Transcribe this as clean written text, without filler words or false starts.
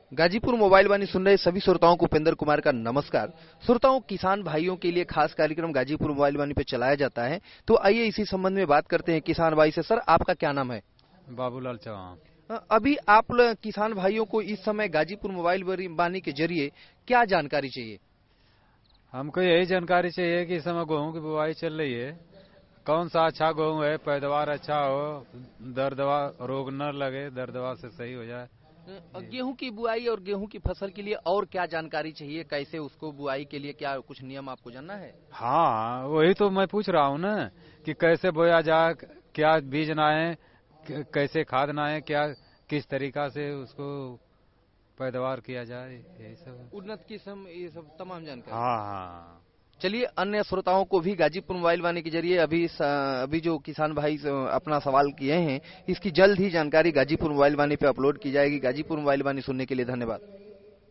Ghazipur mobile वाणी सुन रहे सभी श्रोताओं को उपेंद्र कुमार का नमस्कार। श्रोताओं, किसान भाइयों के लिए खास कार्यक्रम गाजीपुर मोबाइल वाणी पे चलाया जाता है, तो आइए इसी संबंध में बात करते हैं किसान भाई से। सर, आपका क्या नाम है? बाबूलाल चौहान। अभी आप किसान भाइयों को इस समय गाजीपुर मोबाइल वाणी के जरिए क्या जानकारी चाहिए? हमको यही जानकारी चाहिए कि इस समय गेहूं की बुआई चल रही है, कौन सा अच्छा गेहूं है, पैदावार अच्छा हो, दर दवा रोग न लगे, दर दवा से सही हो जाए। गेहूं की बुआई और गेहूं की फसल के लिए और क्या जानकारी चाहिए? कैसे उसको बुआई के लिए क्या कुछ नियम आपको जानना है? हाँ, वही तो मैं पूछ रहा हूँ ना कि कैसे बोया जाए, क्या बीज नाए, कैसे खाद नाए, क्या किस तरीका से उसको पैदावार किया जाए, यही सब उन्नत किस्म, ये सब तमाम जानकारी। हाँ। चलिए, अन्य श्रोताओं को भी गाजीपुर मोबाइल वाणी के जरिए अभी जो किसान भाई अपना सवाल किए हैं, इसकी जल्द ही जानकारी गाजीपुर मोबाइल वाणी पे अपलोड की जाएगी। गाजीपुर मोबाइल वाणी सुनने के लिए धन्यवाद।